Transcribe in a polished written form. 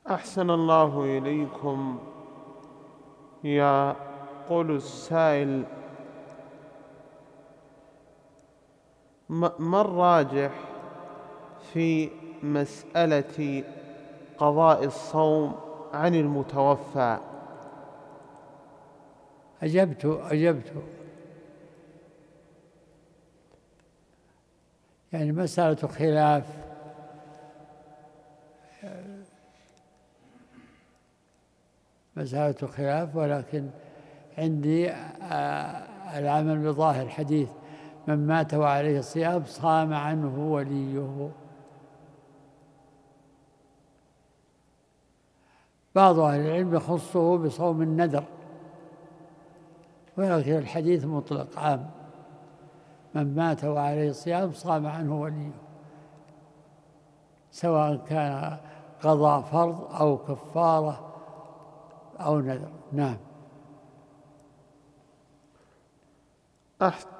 أحسن الله إليكم. يقول السائل: ما الراجح في مسألة قضاء الصوم عن المتوفى؟ أجبت. يعني مسألة خلاف، ولكن عندي العمل بظاهر حديث: من مات وعليه الصيام صام عنه وليه. بعض أهل العلم يخصه بصوم النذر، ولكن الحديث مطلق عام: من مات وعليه الصيام صام عنه وليه، سواء كان قضاء فرض أو كفارة أو نذر. نعم.